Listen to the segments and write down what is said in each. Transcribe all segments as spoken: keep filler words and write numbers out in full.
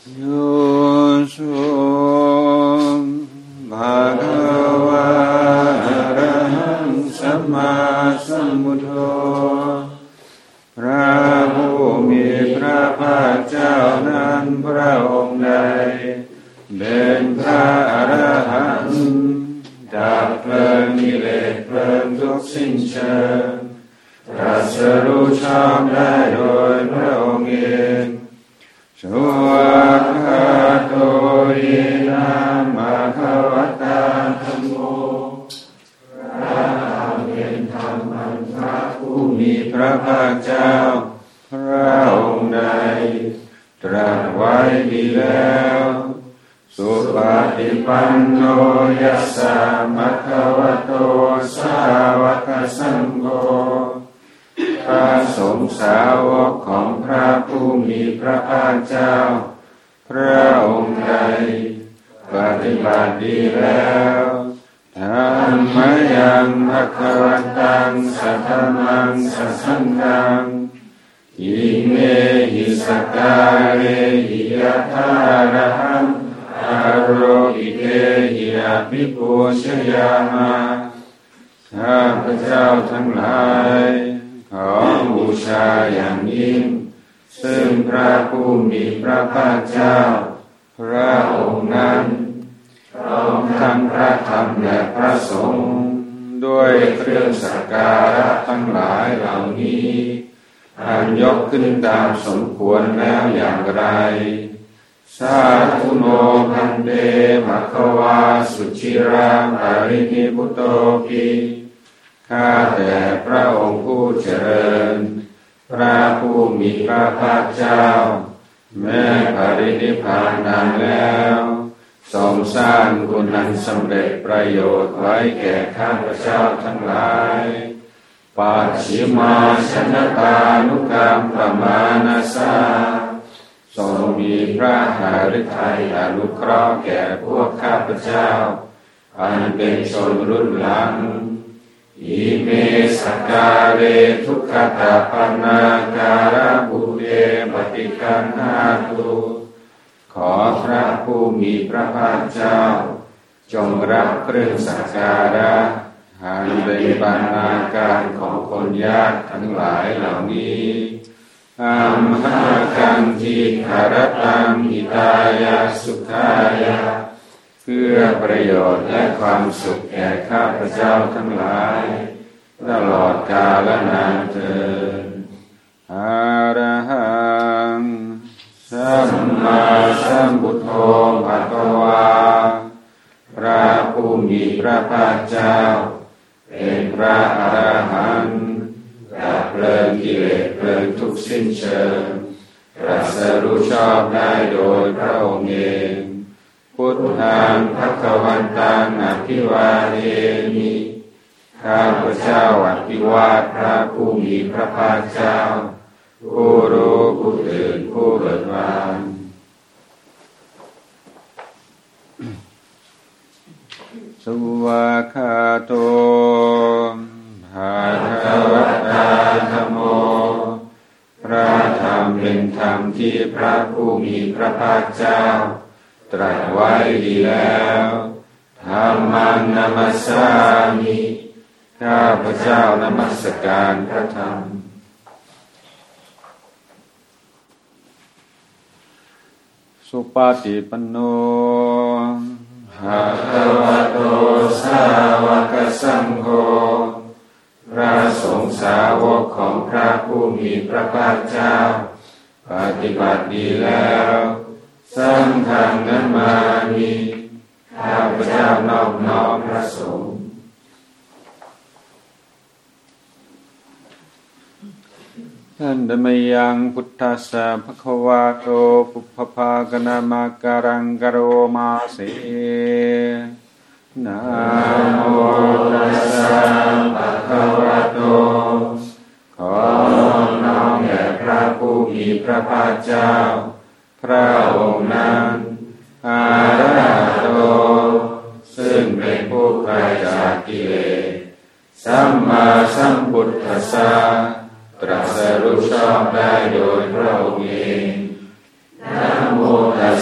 โยสุภะคะวะอะระหังสัมมาสัมพุทโธพระผู้มีพระภาคเจ้านั้นพระองค์ใดเป็นพระอรหันต์ดับเพลิงกิเลสเพลิงทุกสิ้นเชิงตรัสรู้ชอบได้โดยพระองค์เองสุวัคคโตยินะมะคะวะตาธัมโมพระธรรมเป็นธรรมอันพระผู้มีพระภาคเจ้าพระองค์ใดตรัสไว้ดีแล้วสุปฏิปันโนยัสสะภะคะวะโตสาวกสังโฆพระสงฆ์สาวกของพระผู้มีพระภาคเจ้าพระองค์ใดปฏิบัติดีแล้วธัมมยังภคะวันตังสัทธัมมังสัสสังฆังอิเมหิสการเรหิยะทาระหังอโรหิเตหิอาภิปูชยามะข้าพเจ้าทั้งหลายขอบูชาอย่างยิ่งซึ่งพระผู้มีพระภาคเจ้าพระองค์นั้นพร้อมทั้งพระธรรมและพระสงฆ์ด้วยเครื่องสักการะทั้งหลายเหล่านี้อันยกขึ้นตามสมควรแล้วอย่างไรสาธุโนพันเตภควาสุชิราปรินิพุตโตปิข้าแต่พระองค์ผู้เจริญพระผู้มีพระภาคเจ้าแม้ปรินิพพานนานแล้วทรงสร้างคุณอันสำเร็จประโยชน์ไว้แก่ข้าพเจ้าทั้งหลายปัจฉิมาชนตานุกรรมประมาณสาทรงมีพระหฤทัยอนุเคราะห์แก่พวกข้าพเจ้าอันเป็นชนรุ่นหลังอิเมสการเรทุกขตาปนาการะบุเรปฏิคันหาตุขอพระผู้มีพระภาคเจ้าจงรับเครื่องสักการะหาเป็นบรรณาการของคนยากทั้งหลายเหล่านี้อัมหากังทิคารตังหิตายาสุขายาเพื่อประโยชน์และความสุขแก่ข้าพเจ้าทั้งหลายตลอดกาลนานเทอญอะระหังสัมมาสัมพุทโธภะคะวาพระผู้มีพระภาคเจ้าเป็นพระอรหันต์ดับเพลิงกิเลสเพลิงทุกสิ้นเชิงตรัสรู้ชอบได้โดยพระองค์เองพุทธังภควันตังอภิวาเทมิข้าพเจ้าอภิวาทพระผู้มีพระภาคเจ้าผู้รู้ผู้ตื่นผู้เบิกบานสุวัคคโตภะคะวะตาธัมโมพระธรรมเป็นธรรมที่พระผู้มีพระภาคเจ้าตรัสไว้ดีแล้วธัมมังนัมสสามิข้าพเจ้านมัสการพระธรรมสุปฏิปันโนภะคะวะโตสาวกสังโฆพระสงฆ์สาวกของพระผู้มีพระภาคเจ้าปฏิบัติดีแล้วสังฆังนัมมามิข้าพเจ้านอบน้อมพระสงฆ์ท่านธรรมยังพุทธัสสะภะคะวะโตปุพพากนามาการังกโรมาเสนะโมตัสสะภะคะวะโตขอน้อมแด่พระผู้มีพระภาคเจ้าพระองค์นั้นอะระหะโตซึ่งเป็นผู้ไกลจากกิเลสสัมมาสัมพุทธัสสะตรัสรู้ชอบได้โดยพระองค์เองนะโมตัส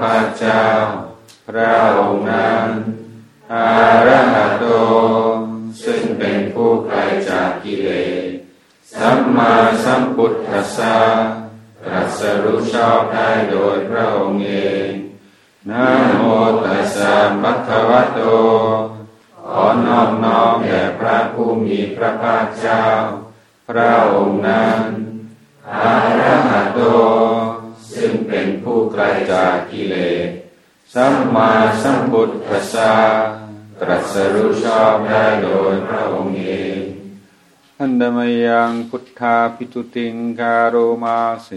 าคเจ้าพระองค์นั้นอะระหะโตซึ่งเป็นผู้ไกลจากกิเลสสัมมาสัมพุทธัสสะตรัสรู้ชอบได้โดยพระองค์เองนะโมตัสสะภะคะวะโตขอนอบน้อมแด่พระผู้มีพระภาคเจ้าพระองค์นั้นอะระหะโตซึ่งเป็นผู้ไกลจากกิเลสสัมมาสัมพุทธัสสะตรัสรู้ชอบได้โดยพระองค์เองอันดมยังพุทธาปิตุติงการโรมาสี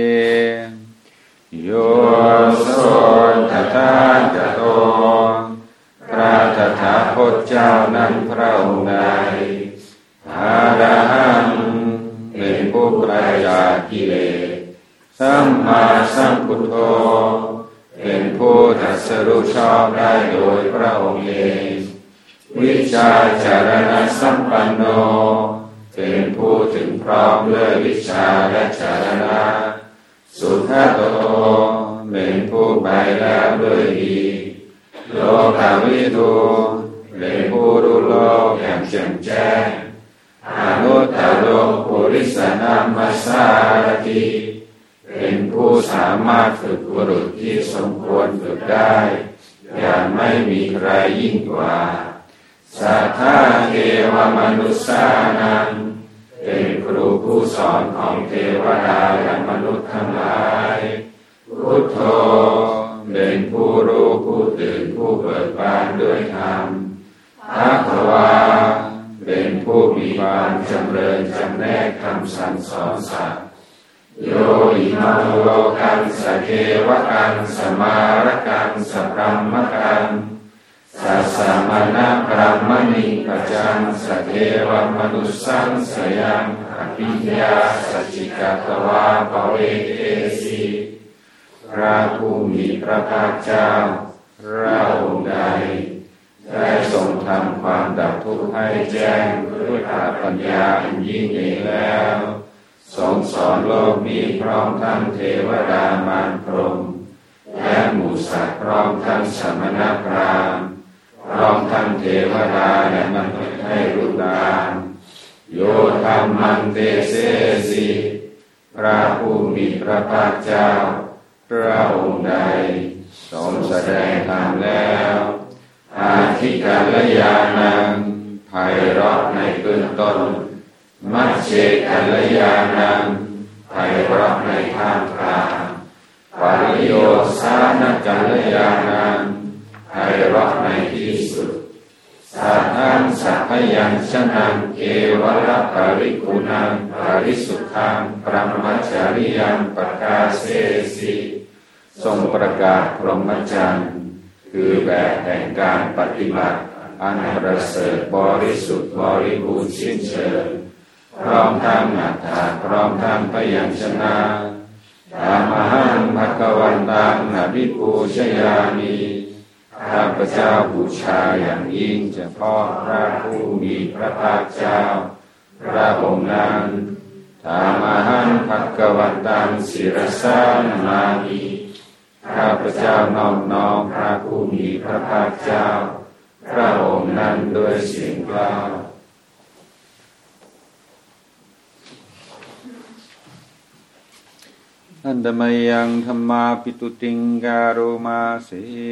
โยโสตถาคตโตพระตถาคตเจ้านั้นพระองค์ใดอะระหังเป็นผู้ไกลจากกิเลสสัมมาสัมพุทโธเป็นผู้ตรัสรู้ชอบได้โดยพระองค์เองวิชาจารณสัมปันโนเป็นผู้ถึงพร้อมด้วยวิชาและจารณะสุขโตเป็นผู้ไปแล้วด้วยดีโลกาวิทูเป็นผู้รู้โลกอย่างแจ่มแจ้งอนุตตโรปุริสนามัสสารติเป็นผู้สามารถฝึกบุรุษที่สมควรฝึกได้อย่างไม่มีใครยิ่งกว่าสัทธาเทวมนุสสานังเป็นครูผู้สอนของเทวดาและมนุษย์ทั้งหลายพุทโธเป็นผู้รู้ผู้ตื่นผู้เบิกบานด้วยธรรมภควาเป็นผู้มีความจำเริญจำแนกคำสั่งสอนสัตว์โยอิมังโลกังสเทวกังสมารกังสพรัมมกังสัสสะมณะพรัมมณิปัจจังสเทวมนุสสังสยังอภิญญาสัจจิกัตวาภเวเทสีพระผู้มีพระภาคเจ้าพระองค์ใดได้ทรงทำความดับทุกข์ให้แจ้งด้วยปัญญาอันยิ่งใหญ่แล้วทรงสอนโลกนี้พร้อมทั้งเทวดามารพรหมและหมู่สัตว์พร้อมทั้งสมณพราหมณ์พร้อมทั้งเทวดาและมนุษย์ให้รู้ตามโยธรรมังเตเสสิพระผู้มีพระภาคเจ้าพระองค์ใดทรงแสดงธรรมแล้วอาทิกัลยาณังไพเราะในเบื้องต้นมัชเชกัลยาณังไพเราะในท่ามกลางปริโยสานกัลยาณังไพเราะในที่สุดสัทธังสัพพยัญชนะเกวะละปริกุณังปริสุทธังปรมัจจาริยังปกาเสสิทรงประกาศพรหมจรรย์คือแบบแห่งการปฏิบัติอันประเสริฐบริสุทธิ์บริบูรณ์สิ้นเชิงพร้อมทั้งอัตถะพร้อมทั้งพยัญชนะธัมมังภควันตังอภิปูชยามิข้าพเจ้าบูชาอย่างยิ่งเฉพาะพระผู้มีพระภาคเจ้าพระองค์นั้นธัมมังภควันตังศิรสานามามิข้าพเจ้านอบน้อมพระผู้มีพระภาคเจ้าพระองค์นั้นด้วยเสียงกล้าวอันดมยังธรรมาปิตุติงการโรมาเส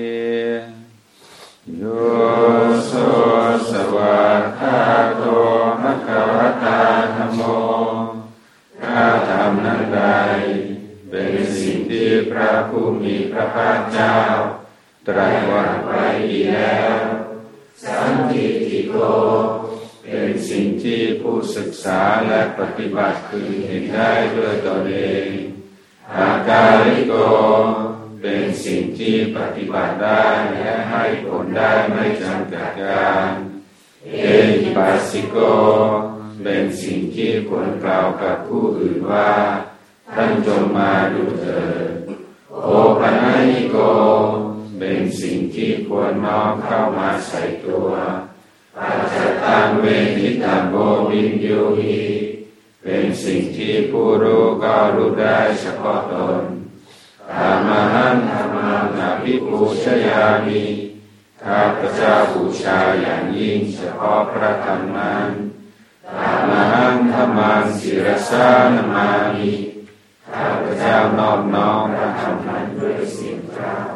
โยโสสวากขาโตมะคะวะตาธัมโมข้าธรรมนั้นใดเป็นสิ่งที่พระผู้มีพระภาคเจ้าตรัสไว้ดีแล้วสันทิฏฐิโกเป็นสิ่งที่ผู้ศึกษาและปฏิบัติคือเห็นได้ด้วยตนเองอากาลิโกเป็นสิ่งที่ปฏิบัติได้และให้ผลได้ไม่จำกัดการเอหิปัสสิโกเป็นสิ่งที่ควรกล่าวกับผู้อื่นว่าท่านจงมาดูเถิดโอปัญญิโกเป็นสิ่งที่ควรน้อมเข้ามาใส่ตัวปัจจตังเวทิตังโบวินยูหิเป็นสิ่งที่ผู้รู้ก็รู้ได้เฉพาะตนปธัมมังธัมมังอภิปูชยามิข้าพเจ้าบูชาอย่างยิ่งเฉพาะพระธรรมนั้นธัมมังธัมมังศิรสานามามิข้าพเจ้านอบน้อมพระธรรมนั้นด้วยเสียงกล่าว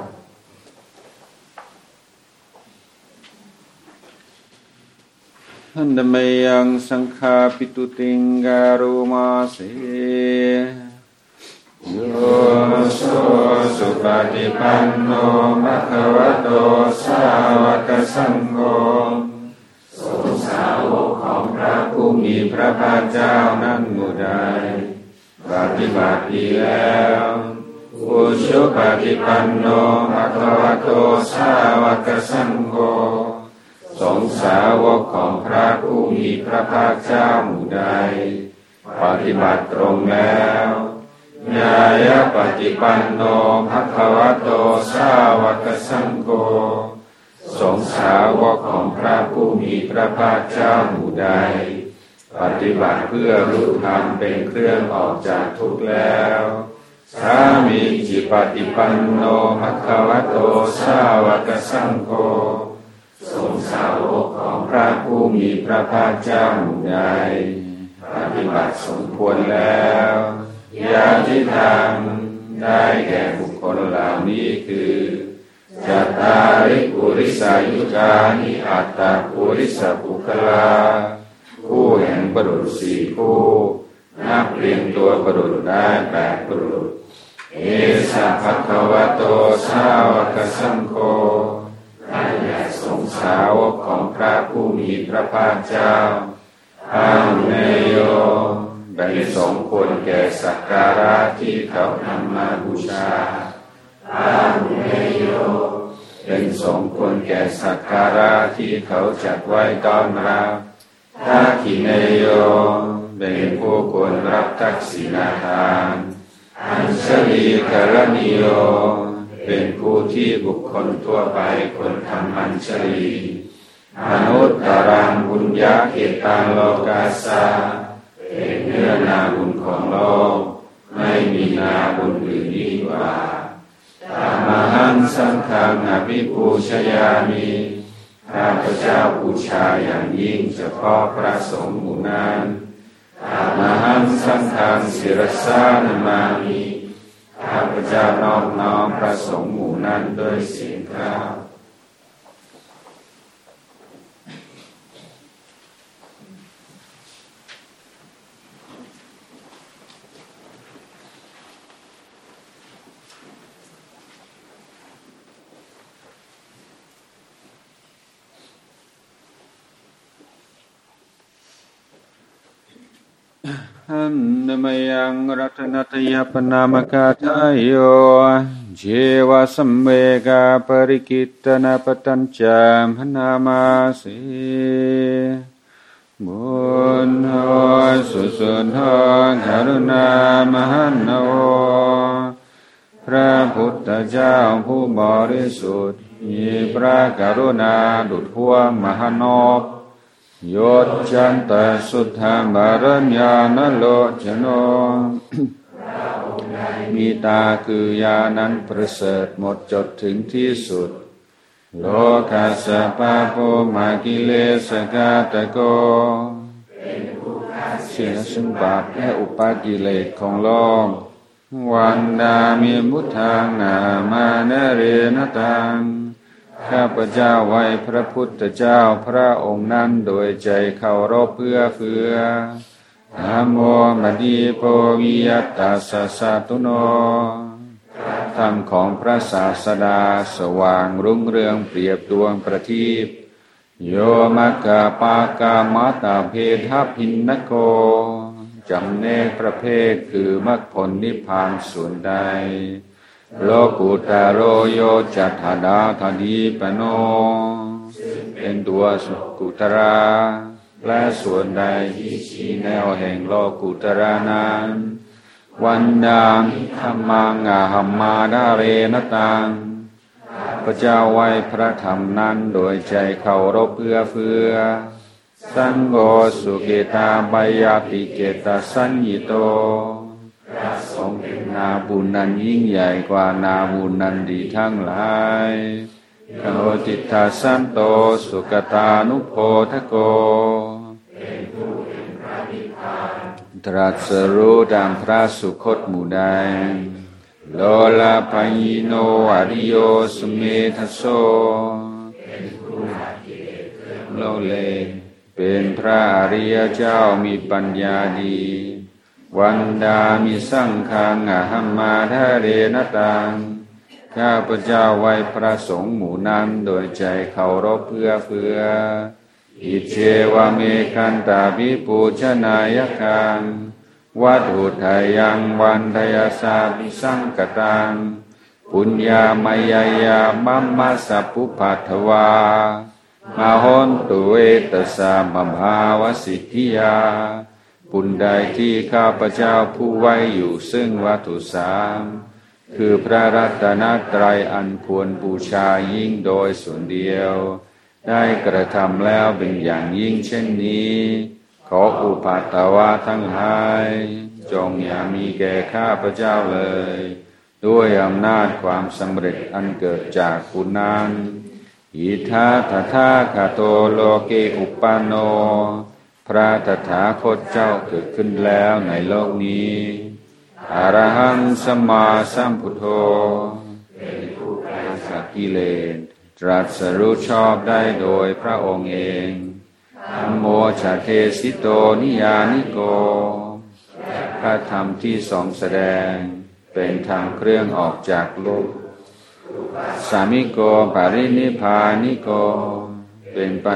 หันดเมยังสังฆาปิตุติงการุมาเสโยโสสุปฏิปันโนภะคะวะโตสาวกสังโฆสงฆ์สาวกของพระผู้มีพระภาคเจ้านั้นหมู่ใดปฏิบัติดีแล้วอุชุปฏิปันโนภะคะวะโตสาวกสังโฆสงฆ์สาวกของพระผู้มีพระภาคเจ้าหมู่ใดปฏิบัติตรงแล้วญายปฏิปันโนภะคะวะโตสาวกสังโฆสงฆ์สาวกของพระผู้มีพระภาคเจ้าหมู่ใดปฏิบัติเพื่อรู้ธรรมเป็นเครื่องออกจากทุกข์แล้วสามีจิปฏิปันโนภะคะวะโตสาวกสังโฆสงฆ์สาวกของพระผู้มีพระภาคเจ้าหมู่ใดปฏิบัติสมควรแล้วอย่างที่ทำได้แก่บุคคลเหล่านี้คือจัตตาริปุริสายุกานิอัตตาปุริสปุคลาคู่แห่งบุรุษสี่คู่นับเรียงตัวบุรุษได้แปดบุรุษเอสะภะคะวะโตสาวกสังโฆได้แก่สงฆ์สาวกของพระผู้มีพระภาคเจ้าอาหุเนโยเป็นสมควรแก่สักการะที่เขานำมาบูชาอาหุเนโยเป็นสมควรแก่สักการะที่เขาจัดไว้ต้อนรับทักขิเนโยเป็นผู้ควรรับทักษิณทานอัญชลีกรณิโยเป็นผู้ที่บุคคลทั่วไปควรทำอัญชลีมนุตตรังบุญญาเขตังโลกาสาเป็นเนื้อนาบุญของโลกไม่มีนาบุญอื่นยิ่งกว่าธัมมังสังฆังอภิปูชยามิข้าพเจ้าบูชาอย่างยิ่งเฉพาะพระสงฆ์หมู่นั้นธัมมังสังฆังศิรสานามามิข้าพเจ้านอบน้อมพระสงฆ์หมู่นั้นด้วยเสียงกล่าวหันนมยังรัตนตยปนามกาทายโยเจวะสัมเวกาปริกิตนาปตัญจามหนามาสีบุญโหสุสุนโหกรุณามหันโนพระพุทธเจ้าผู้บริสุทธิ์มีพระกรุณาดุจห้วงมหานพโยจันตสุทธามารญาณโลจโนมีตาคือยานั้นประเสริฐหมดจดถึงที่สุดโลกัสสะปะโพมากิเลสกาตโกเสียซึ่งบาปและอุปากิเลสของโลกวันดามิมุทังนามานะเรนตังข้าพเจ้าไว้พระพุทธเจ้าพระองค์นั้นโดยใจเคารพเพื่อเฟือนะโมมดีโพวิยัตตาสัสสะตุโนธรรมของพระศาสดาสว่างรุ่งเรืองเปรียบดวงประทีปโยมัคคปากามาตาเพทพินนโกจำแนกประเภทคือมรรคผลนิพพานส่วนใดโลกุตโรโยจัตถดาธดีปโนเป็นตัวสุกุตระและส่วนใดที่ชี้แนวแห่งโลกุตระนั้นวันดามิธรรมังอาหัมมาดาเรนตังพระเจ้าไว้พระธรรมนั้นโดยใจเคารพเพื่อเฟือสังโฆสุเกตาบายาติเกตสัญญิโตพทรงเป็นนาบุญนั้นยิ่งใหญ่กว่านาบุญนั้นดีทั้งหลายโอติตาสันโตสุกตานุโพธโกตรัสรู้ดังพระสุคตหมู่ใดโลลาปัญญิโนอริโยสุเมธโสโลเลเป็นพระอริยเจ้ามีปัญญาดีวันดามิสังฆังอหัมมาทะเรนตังข้าพเจ้าไว้พระสงฆ์หมู่นั้นโดยใจเคารพเพื่อเฟืออิเจวะเมคันตาภิปูชนายกังวัดอุทัยยังวันทยาสาภิสังกตังปุญญามายายามัมมัสสะปุปัทวามหนตุเวตสามภาวสิทธิยาบุญใดที่ข้าพเจ้าผู้ไว้อยู่ซึ่งวัตถุสามคือพระรัตนตรัยอันควรบูชายิ่งโดยส่วนเดียวได้กระทำแล้วเป็นอย่างยิ่งเช่นนี้ขออุปัตตวะทั้งหลายจงอย่ามีแก่ข้าพเจ้าเลยด้วยอำนาจความสำเร็จอันเกิดจากบุญนั้นอิทัทธาคาโตโลเกอุปปนโนพระตถาคตเจ้าเกิดขึ้นแล้วในโลกนี้อรหังสัมมาสัมพุทโธเป็นผู้ไกลจากกิเลสตรัสรู้ชอบได้โดยพระองค์เองธัมโมชาเทสิโตนิยานิโกพระธรรมที่ทรงแสดงเป็นทางเครื่องออกจากโลกสามิโกปารินิพพานิโกเป็นไป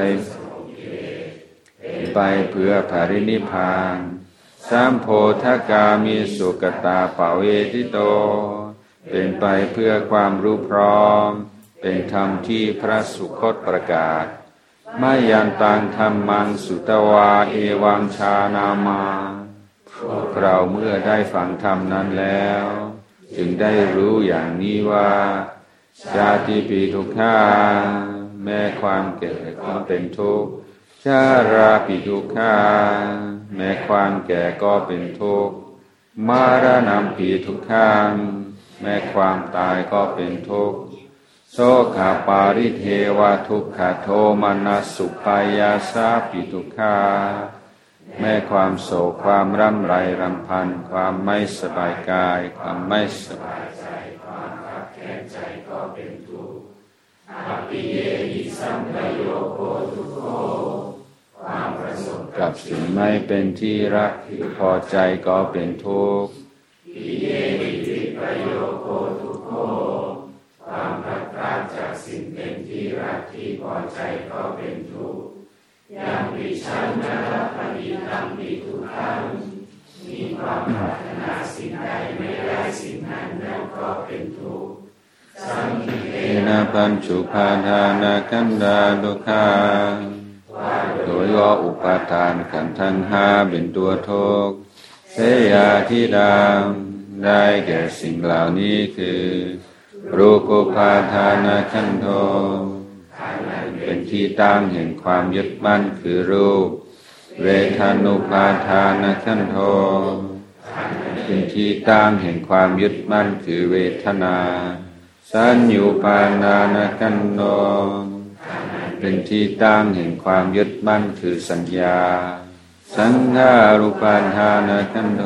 เป็นไปเพื่อปารินิพพานสัมโพธกามิสุกตาปเวทิโตเป็นไปเพื่อความรู้พร้อมเป็นธรรมที่พระสุคตประกาศมายันตังธัมมังสุตวาเอวังชานามาพวกเราเมื่อได้ฟังธรรมนั้นแล้วจึงได้รู้อย่างนี้ว่าชาติปีทุกขาแม้ความแก่ก็เป็นทุกข์ชาราปิทุกขาแม้ความแก่ก็เป็นทุกข์มรณะปิทุกขังแม้ความตายก็เป็นทุกข์โสขาปาริเทวทุกขโทมนัสสุปายาสาปิทุกขาแม้ความโศกความร่ำไรรำพันความไม่สบายกายความไม่สบายใจความขับแค้นใจก็เป็นทุกข์อภิเยหิสัมปโยโคทุกโขความประสบกับสิ่งไม่เป็นที่รักที่พอใจก็เป็นทุกข์ปิเยหิวิปโยโคทุกโขความพลัดพรากจากสิ่งเป็นที่รักที่พอใจก็เป็นทุกข์ยังปิชันนะปฏิตังปิทุกขังมีความปรารถนาสิ่งใดไม่ได้สิ่งนั้นนั่นก็เป็นทุกข์สังคิเตนะปัญจุปาทานาขันธาทุกขาโดยว่าอุปาทานขันธ์ทั้งห้าเป็นตัวทุกข์เสยาธิดามได้แก่สิ่งเหล่านี้คือรูปุปาทานาขันโธเป็นที่ตั้งแห่งความยึดมั่นคือรูปเวทานุปาทานาขันโธเป็นที่ตั้งแห่งความยึดมั่นคือเวทนาสัญญูปาทานาขันโธเป็นที่ตั้งแห่งความยึดมั่นคือสัญญาสังขารุปาทานาขันโธ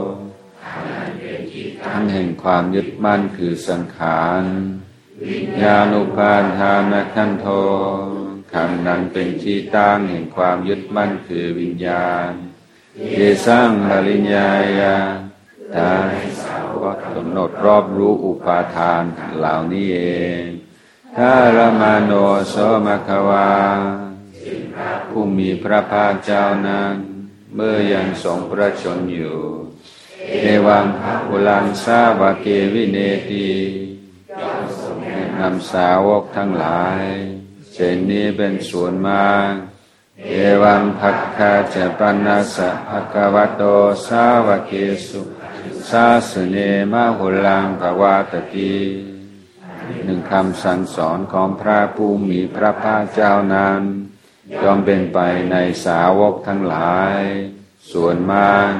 ทั้งแห่งความยึดมั่นคือสังขารวิญญาณุปาทานขันโธขันธ์นั้นเป็นที่ตั้งแห่งความยึดมั่นคือวิญญาณเยสังปริญญายาได้สาวกกำหนดรอบรู้อุปาทานเหล่านี้เองทารมาโนโสมควาผู้มีพระภาคเจ้านั้นเมื่อยังทรงพระชนอยู่เอวังภะคุลังสาวะเกวิเนตินำสาวกทั้งหลายเช่นนี้เป็นส่วนมากเอวังภัคคาจะปันนัสสะภควโตสาวะเกสุสาสเนมะหุลังภวาตติหนึ่งคำสั่งสอนของพระผู้มีพระภาคเจ้านั้นย่อมเป็นไปในสาวกทั้งหลายส่วนมาก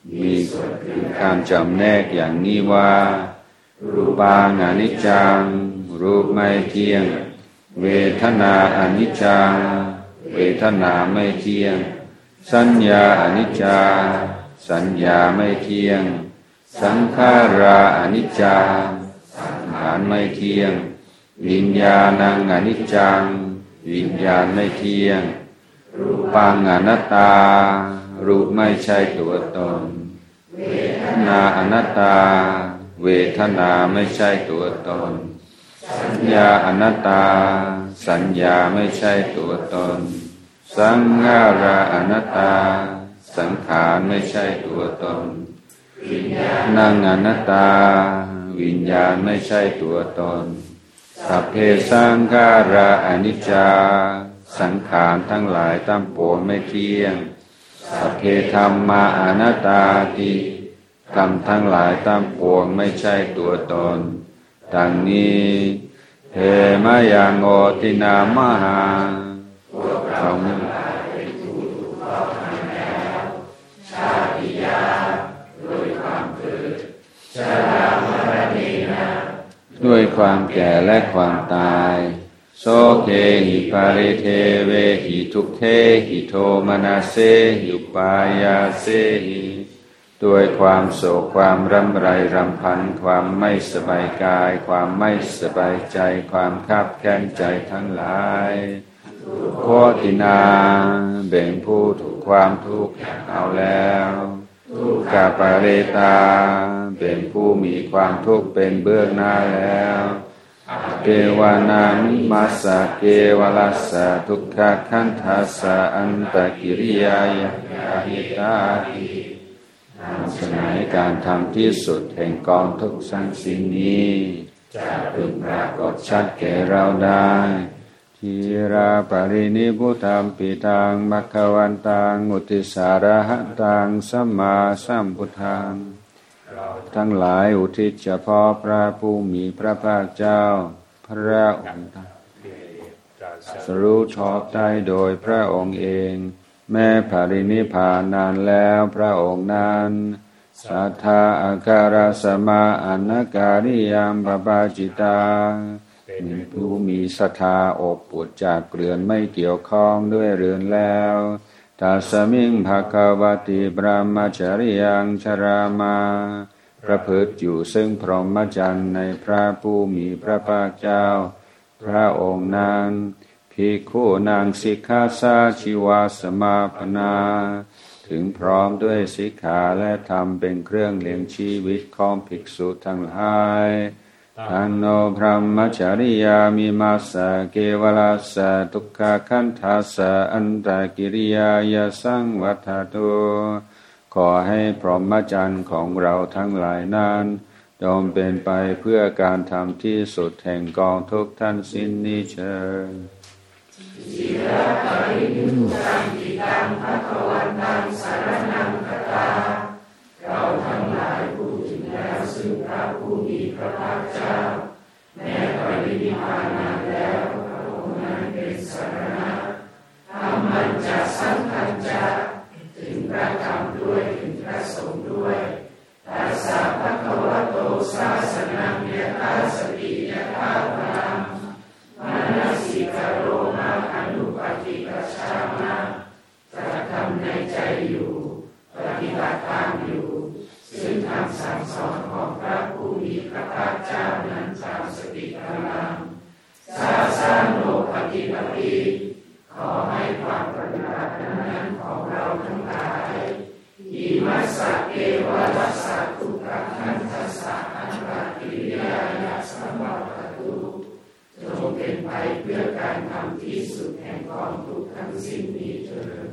มีการจำแนกอย่างนี้ว่ารูปังอนิจจังรูปไม่เที่ยงเวทนาอนิจจังเวทนาไม่เที่ยงสัญญาอนิจจาสัญญาไม่เที่ยงสังขาราอนิจจังสังขารไม่เที่ยงวิญญาณังอนิจจังวิญญาณไม่เที่ยงรูปังอนัตตารูปไม่ใช่ตัวตนเวทนาอนัตตาเวทนาไม่ใช่ตัวตนสัญญาอนัตตาสัญญาไม่ใช่ตัวตนสังขาราอนัตตาสังขารไม่ใช่ตัวตนวิญญาณังอนัตตาวิญญาณไม่ใช่ตัวตนสัพเพสังขาราอนิจจาสังขารทั้งหลายตั้งปวงไม่เที่ยงสัพเพธัมมาอนัตตาติธรรมทั้งหลายตั้งปวงไม่ใช่ตัวตนดังนี้เทมยังโอตินามหาพวกเราทั้งหลายเป็นผู้ถูกครอบงำแล้วชาติยาด้วยความเกิดชรามรณะนะด้วยความแก่และความตายโสเคหิปาริเทเวหิทุกเทหิโทมนาเสหิอุปายาเสหิด้วยความโศกความรำไรรำพันความไม่สบายกายความไม่สบายใจความคับแค้นใจทั้งหลายโคตินาเบ่งผู้ถูกความทุกข์เอาแล้วทุกขปาเรตาเป็นผู้มีความทุกข์เป็นเบื้องหน้าแล้วเกวานามิมัสสะเกวลัสสะทุกขขันธัสสะอันตกิริยายะหิตาตินำเสนอการทำที่สุดแห่งกองทุกข์ทั้งสิ้นนี้จะพึงปรากฏชัดแก่เราได้ทีราปรินิพุตัมปิตังมัคควันตังอุติสาระหะตังสัมมาสัมพุทธังทั้งหลายอุทิศเฉพาะพระผู้มีพระภาคเจ้าพระองค์ตรัสรู้ชอบได้โดยพระองค์เองแม้ปรินิพพานนานแล้วพระองค์นั้นสัทธาอาการสมาอนาการิยามปปาจิตาเป็นผู้มีศรัทธาอบอุ่นจากเกลื่อนไม่เกี่ยวข้องด้วยเรือนแล้วตัสมิงภควติบรมจริยังชรามาประพฤติอยู่ซึ่งพรหมจรรย์ในพระผู้มีพระภาคเจ้าพระองค์นั้นภิกขุนางสิกขาสาชีวาสมาปนาถึงพร้อมด้วยสิกขาและธรรมเป็นเครื่องเลี้ยงชีวิตของภิกษุทั้งหลายทันโนพรหมจริยามิมัสสะเกวลัสสะทุกขขันธัสสะอันตกิริยายะสังวัฏฏุขอให้พรหมจรรย์ของเราทั้งหลายนั้นจงเป็นไปเพื่อการทำที่สุดแห่งกองทุกข์ทั้งสิ้นนี้เชิญสีระปรินิพพุตัมปิตังภควตังสรณังคตาเราทั้งหลายพูดถึงแล้วซึ่งพระผู้มีพระภาคเจ้าแม้ปรินิพพานนานแล้วพระองค์นั้นเป็นสรณะธัมมัญจะสังฆัญจะถึงพระธรรมด้วยถึงพระสงฆ์ด้วยตัสสะภะคะวะโตสาสนังยะถาสติยะถาพลังมนสิกโรมาอนุปฏิปัชฌามะกระทำในใจอยู่ปฏิบัติตามอยู่ซึ่งคำสั่งสอนของพระผู้มีพระภาคเจ้านั้นตามสติกำลังสาสาโนปฏิปติขอให้ความปฏิบัตินั้นของเราทั้งหลายอิมัสสะเกวะลัสสะทุกขขันธัสสะอันตกิริยายะสัมวัฏตุจงเป็นไปเพื่อการทำที่สุดแห่งกองทุกข์ทั้งสิ้นนี้เถิด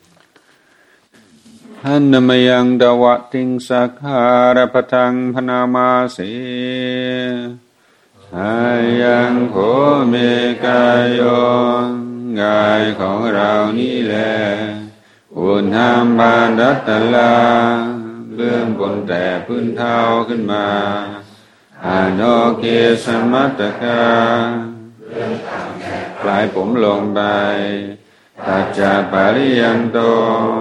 หันนมยังดาวติงสักหารปทังพนามาสีหายังโคเมกายโยกายของเรานี่แหละอุณหามบาดัตตลาเบื้องบนแต่พื้นเท้าขึ้นมาอาโนเกสมัตตกาปลายผมลงไปตัจจปาริยันโต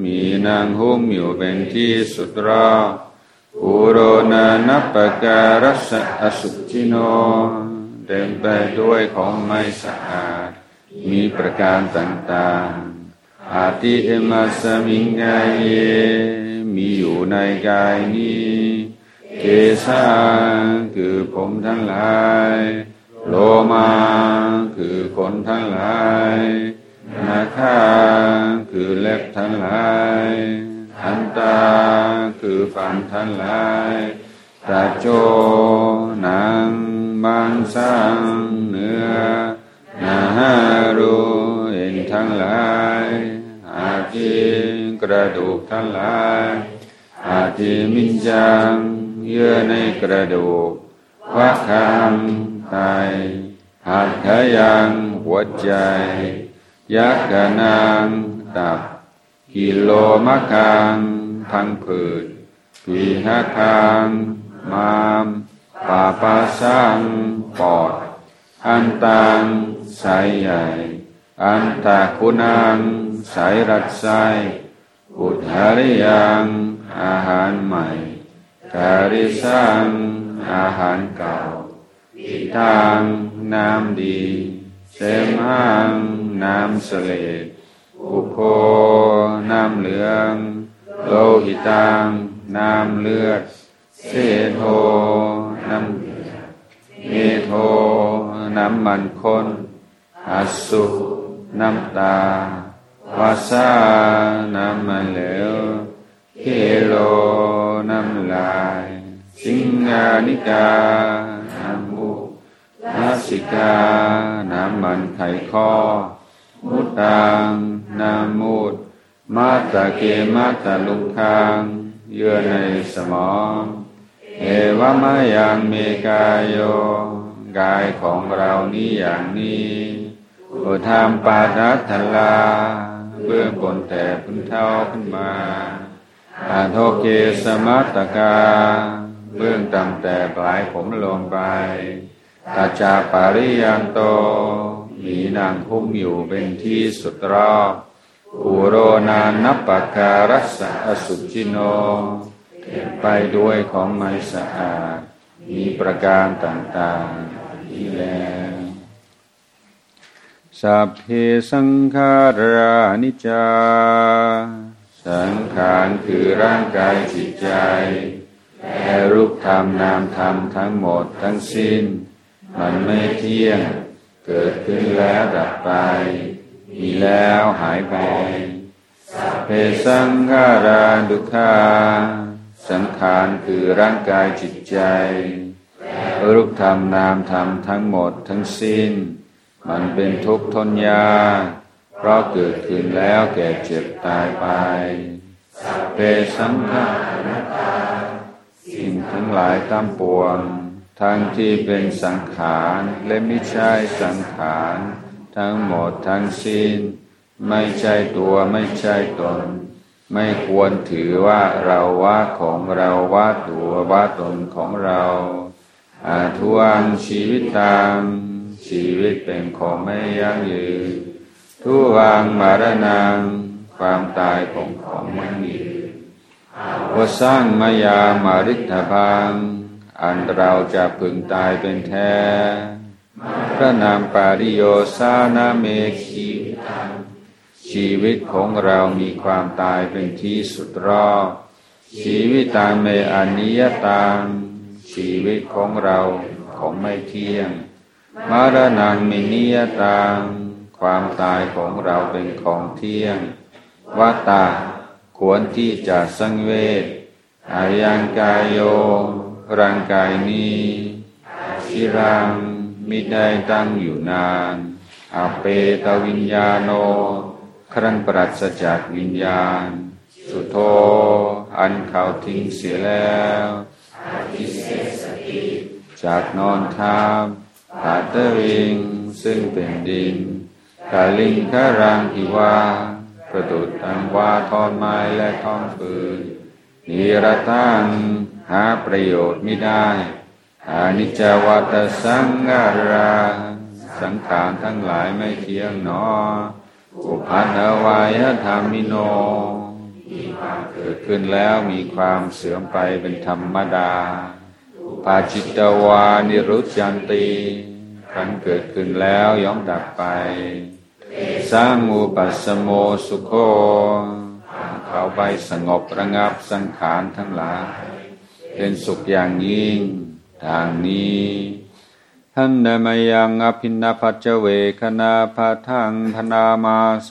มีนางหุ้มอยู่เป็นที่สุดรอบปุโรนานัปการัสสะอสุจิโนเต็มไปด้วยของไม่สะอาดมีประการต่างๆอาทิเอมัสมิงกายเยมีอยู่ในกายนี้เกสาคือผมทั้งหลายโลมาคือขนทั้งหลายนาคาคือเล็บทั้งหลายทันตาคือฟันทั้งหลายตาโจหนังมังสังเนื้อนาหารูเอ็นทั้งหลายอาทิกระดูกทั้งหลายอาทิมินจังเยื่อในกระดูกวะคังไตหัตถยังหัวใจยักขนางตับกิโลมะคังพังผืดปีหะคังมามปาปาสังปอดอันตังไส้ใหญ่อันตะคุนังไส้รัดไส้อุทหาริยังอาหารใหม่การิสังอาหารเก่าอิทังน้ำดีเสมหังน้ำเสลดอุโคน้ำเหลืองโลหิตังน้ำเลือดเสโทน้ำเมโทน้ำมันข้นอสุน้ำตาวาสาน้ำมันเหลวเคโลน้ำลายสิงหานิกาน้ำมูกนาสิกาน้ำมันไขข้อมุตตังน้ำมูดมาตะเกมาตะลุกคางเยื่อในสมองเอวะมะยังเมกายโยกายของเรานี้อย่างนี้อุทามปาทัทลาเบื้องบนแต่พื้นเท้าขึ้นมาอาโทเกสมัตตกาเบื้องต่ำแต่ปลายผมลงไปตาจาปาริยันโตมีนางหุ้มอยู่เป็นที่สุดรอบปุโรนานัปปการัสสะอสุจิโนเต็มไปด้วยของไม่สะอาดมีประการต่างๆนี้แลสัพเพสังขารานิจจาสังขารคือร่างกายจิตใจและรูปธรรมนามธรรมทั้งหมดทั้งสิ้นมันไม่เที่ยงเกิดขึ้นแล้วดับไปมีแล้วหายไปสัพเพสังขาราดุขาสังขารคือร่างกายจิตใจรูปธรรมนามธรรมทั้งหมดทั้งสิ้นมันเป็นทุกข์ทนยากเพราะเกิดขึ้นแล้วแก่เจ็บตายไปสัพเพสังขาราสิ่งทั้งหลายตามปวงทั้งที่เป็นสังขารและไม่ใช่สังขารทั้งหมดทั้งสิ้นไม่ใช่ตัวไม่ใช่ตนไม่ควรถือว่าเราว่าของเราว่าตัวว่าตนของเราอาทวงชีวิตตามชีวิตเป็นของไม่ยั่งยืนทุวังมรณังความตายของของไม่มีวสังมายามาริทพังอันเราจะพึงตายเป็นแท้พระนามปาริโยสานาเมขีชีวิตของเรามีความตายเป็นที่สุดรอบชีวิตตังเมอนิยตังชีวิตของเราของไม่เที่ยงมรณังมินิยตังความตายของเราเป็นของเที่ยงวัตตะควรที่จะสังเวชอายังกายโยร่างกายนี้ชิรังมิได้ตั้งอยู่นานอเปตวิญญาโนครั้นปราศจากวิญญาณสุโธอันเขาทิ้งเสียแล้วจากนอนทับตาเตวิงซึ่งเป็นดินกาลิงคารังอิวาประดุจดังว่าทอนไม้และทอนฟืนนิรตังหาประโยชน์ไม่ได้อานิจจวัตสังขาราสังขารทั้งหลายไม่เที่ยงหนออุปัฏฐวายธรรมิโนเกิดขึ้นแล้วมีความเสื่อมไปเป็นธรรมดาปาจิตตวานิรุจยันติครั้นเกิดขึ้นแล้วย่อมดับไปสังอุปัสสโมสุโขเข้าไปสงบระงับสังขารทั้งหลายเป็นสุขอย่างยิ่งทางนี้หันนามยังอภินนาภัจเวคณาภัทังพนามาเส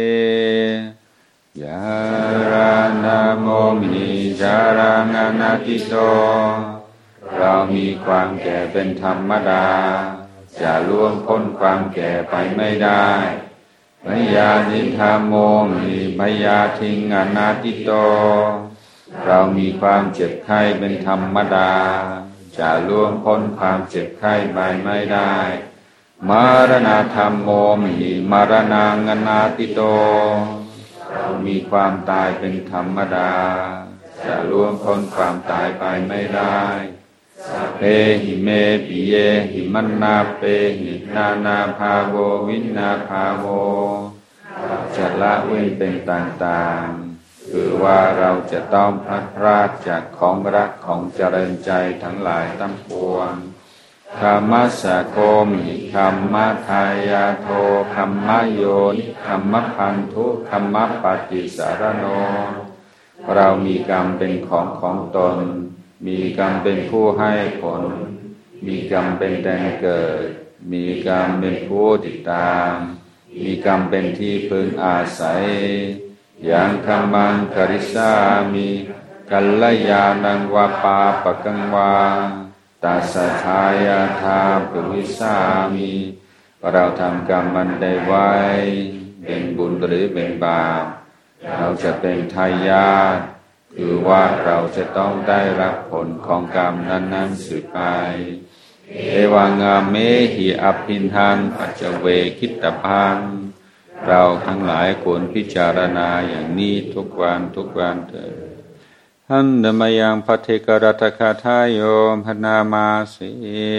ยารานาโมมิจารังอนัตติโตเรามีความแก่เป็นธรรมดาจะล่วงพ้นความแก่ไปไม่ได้พยานิธามโมมิพยาทิงอนัตติโตเรามีความเจ็บไข้เป็นธรรมดาจะล่วงพ้นความเจ็บไข้ไปไม่ได้มรณะธรรมโมมิมรณังอนัตติโตเรามีความตายเป็นธรรมดาจะล่วงพ้นความตายไปไม่ได้เปหิเมปิเยหิมันนาเปหินานาภาโววินาภาโวจะละเว้นเป็นต่างๆคือว่าเราจะต้องพลัดพรากจากของรักของเจริญใจทั้งหลายทั้งปวงคัมมัสสะโกมิคัมมะทายาโทคัมมะโยนิคัมมะพันธุคัมมะปฏิสารโนเรามีกรรมเป็นของของตนมีกรรมเป็นผู้ให้ผลมีกรรมเป็นแดนเกิดมีกรรมเป็นผู้ติดตามมีกรรมเป็นที่พึงอาศัยยังคัมมังคริสามิกัลลยานังวาปาปกังวาตัสสะทายาทาปุริสามิเราทำกรรมมันได้ไว้เป็นบุญหรือเป็นบาปเราจะเป็นทายาทคือว่าเราจะต้องได้รับผลของกรรมนั้นๆสืบไปเอวังอาเมหิอภินทังปัจเจเวคิตตพังเราทั้งหลายควรพิจารณาอย่างนี้ทุกวันทุกวันเถิดหันนามยังพัทเทกรัตคาทายโยมพนามาสี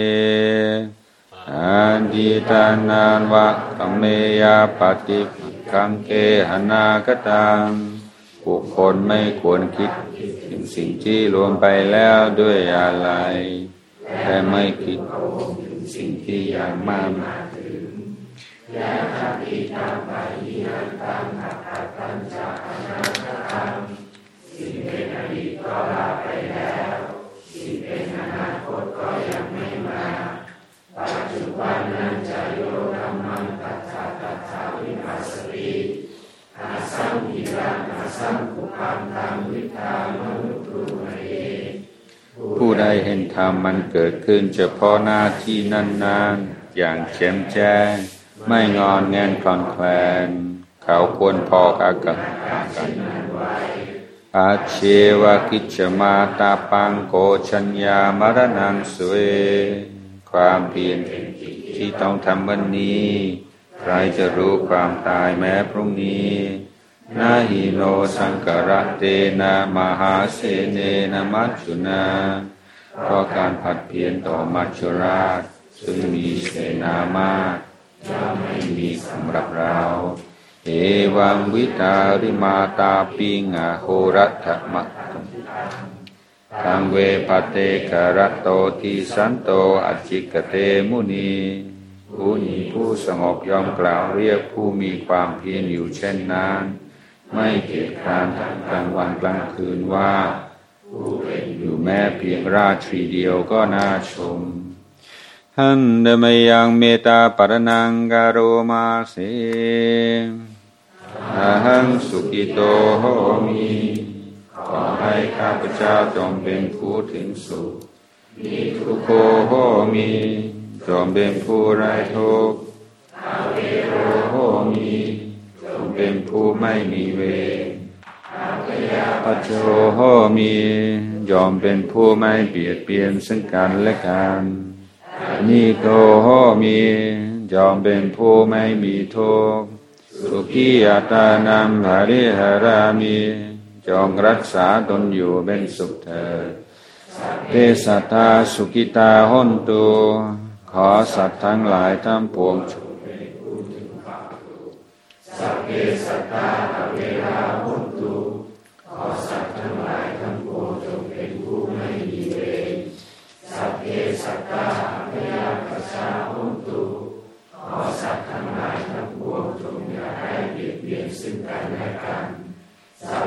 อันดีตานานวะกเมยาปฏิคังเกหนากตังบุคคลไม่ควรคิดถึงสิ่งที่รวมไปแล้วด้วยอะไรแต่ไม่คิดถึงสิ่งที่ยังไม่มาถึงยะทัพพิตังปะหิยันตังอัปปะตัญจาอนาคตังสิ่งเป็นอดีตก็ลาไปแล้วสิ่งเป็นอนาคตก็ยังไม่มาปัจจุบันนั้นจะโยธัมมังตัสสะตัสสะวิปัสสติอาสัมหิรังอาสัมภุปันตังวิทามนุปรูมเยผู้ใดเห็นธรรมมันเกิดขึ้นเฉพาะหน้าที่นั้นๆอย่างแจ่มแจ้งไม่งอนแงนคลอนแคลนเขาควรพอกอากันอาเชวะกิจมาตาปังโกชัญญามรณังสเวความเพียรที่ต้องทำวันนี้ใครจะรู้ความตายแม้พรุ่งนี้นาหิโนสังกระเตนะมหาเสเนนะมัจจุนาเพราะการผัดเพียรต่อมัจจุราชซึ่งมีเสนามากจะไม่มีสำหรับเราเอวังวิตาริมาตาปิงอโหรัตถมัตทังเวปเตกรัตโตทิสันโตอจิกเตมุนีผู้นี้ผู้สงบยอมกล่าวเรียกผู้มีความเพียรอยู่เช่นนั้นไม่เกียจคร้านทั้งกลางวันกลางคืนว่าผู้เป็นอยู่แม้เพียงราตรีเดียวก็น่าชมหันเดมยังเมตตาปรนังกโรมาเสอะหังสุขิโตโหมิขอให้ข้าพเจ้าจงเป็นผู้ถึงสุขมีทุกโขโหมิจงเป็นผู้ไร้ทุกข์อาเวโรโหมิจงเป็นผู้ไม่มีเวรอาเวยาปัจโจโหมิยอมเป็นผู้ไม่เบียดเบียนซึ่งกันและกันนิโกโหมิยอมเป็นผู้ไม่มีทุกข์สุขีอัตานัมหาริหารามิจงรักษาตนอยู่เป็นสุขเถิดเทสัตตาสุขิตาหนตุขอสัตว์ทั้งหลายทั้งปวงสัพเพสัตตาอเวราหนตุขอสัต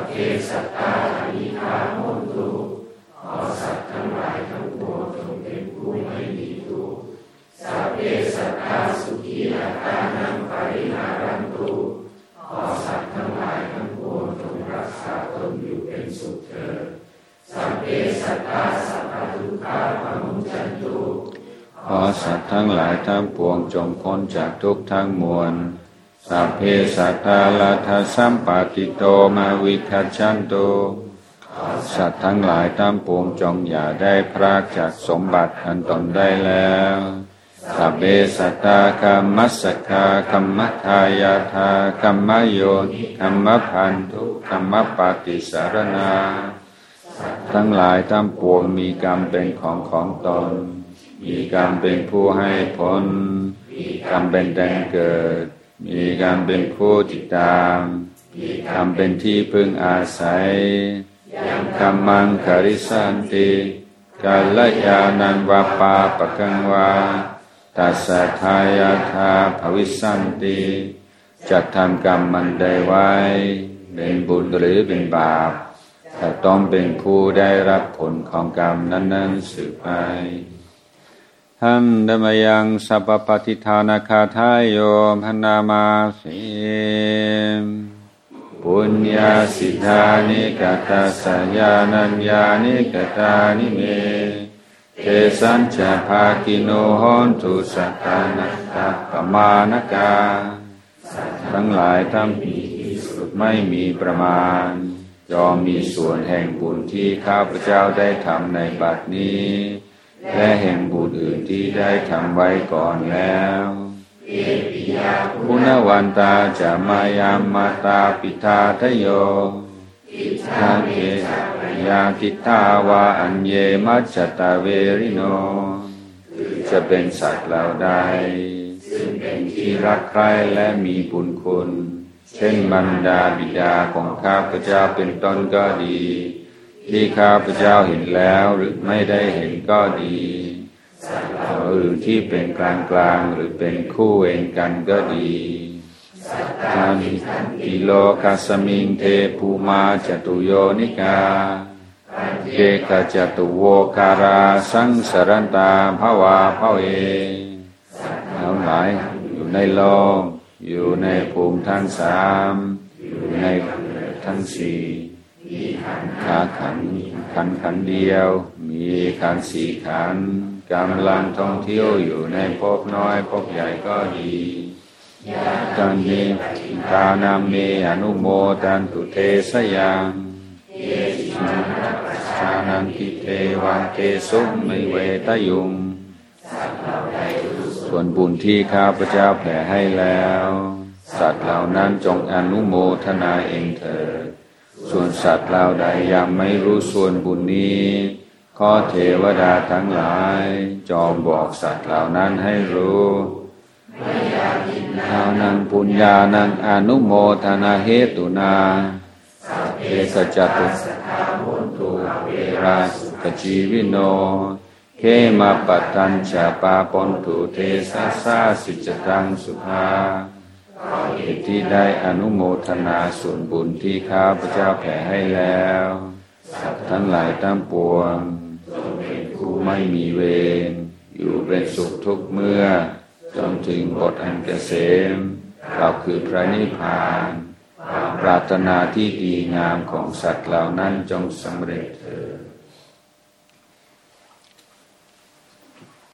เพสัตตานิพาโหนตุขอสัตว์ทั้งหลายทั้งปวงจงเป็นผู้ไม่มีทุกข์สัพเพสัตตาสุขีอัตตานังปริหารันตุขอสัตว์ทั้งหลายทั้งปวงจงรักษาตนอยู่เป็นสุขเถิดสัพเพสัตตาสัพพทุกขาปมุจจันตุขอสัตว์ทั้งหลายทั้งปวงจงพ้นจากทุกข์ทั้งมวลสัพเพสัตตาลัทธัสสัมปติโตมาวิคัจฉันตุสัตว์ทั้งหลายทั้งปวงจงอย่าได้พรากจากสมบัติอันตนได้แล้วสัพเพสัตตาคัมมัสสกาคัมมัทธายาธาคัมมะโยนิคัมมะพันธุคัมมะปฏิสารณาทั้งหลายทั้งปวงมีกรรมเป็นของของตนมีกรรมเป็นผู้ให้ผลมีกรรมเป็นแดนเกิดมีกรรมเป็นผู้ติดตามมีกรรมเป็นที่พึ่งอาศัยกัมมังคาริสันติกัลยาณันวาปาปะกังวาตัสสะทายาธาภวิสันติจะทำกรรมมันได้ไว้เป็นบุญหรือเป็นบาปแต่ต้องเป็นผู้ได้รับผลของกรรมนั้นๆสืบไปหันธรรมยังสัพพปฏิทานาคาทายโยพันนามาสิปุญญาสิทธานิกตัสสะญาณัญญานิกตานิเมเทสัญจภาคิโนโหนตุสัตตานัตตะปมาณกาทั้งหลายทั้งมีที่สุดไม่มีประมาณยอมมีส่วนแห่งบุญที่ข้าพเจ้าได้ทำในบัดนี้และแห่งบุญอื่นที่ได้ทำไว้ก่อนแล้วปุณวันตาจะมายามมาตาปิทาทโยทาเกยาติทาวาอัญเยมัจจตาเวริโนจะเป็นสัตว์เหล่าใดซึ่งเป็นที่รักใคร่และมีบุญคุณเช่นมารดาบิดาของข้าพเจ้าเป็นต้นก็ดีที่ข้าพเจ้าเห็นแล้วหรือไม่ได้เห็นก็ดีหรือที่เป็นกลางกลางหรือเป็นคู่เวรกันก็ดีทานิติโลกัสมิงเทภูมาจตุโยนิกาเกขจตุโวการาสังสรันตาภวาภเวทั้งหลายอยู่ในโลกอยู่ในภูมิทั้งสามอยู่ในทั้งสี่ขาขันขันขันเดียวมีขันสี่ขันกำลังท่องเที่ยวอยู่ในภพน้อยภพใหญ่ก็ดีตันเนทานามิอนุโมทันตุเทสยังชานันทิเทวันเทสุมิเวทยุงส่วนบุญที่ข้าพเจ้าแผ่ให้แล้วสัตว์เหล่านั้นจงอนุโมทนาเองเถิดส่วนสัตว์เหล่าใดยังไม่รู้ส่วนบุญนี้ขอเทวดาทั้งหลายจงบอกสัตว์เหล่านั้นให้รู้ทานังปุญญานังอนุโมทนาเหตุนาเอสจัตุตุเวราสุขจีวิโนเขมาปัตตัญชาปาปนตุเทสัสสาสิจตังสุภาเหตุที่ได้อนุโมทนาส่วนบุญที่ข้าพเจ้าแผ่ให้แล้วสัตว์ทั้งหลายทั้งปวงเป็นผู้ไม่มีเวรอยู่เป็นสุขทุกเมื่อจนถึงบทอันเกษมเราคือพระนิพพานปรารถนาที่ดีงามของสัตว์เหล่านั้นจงสำเร็จเถิด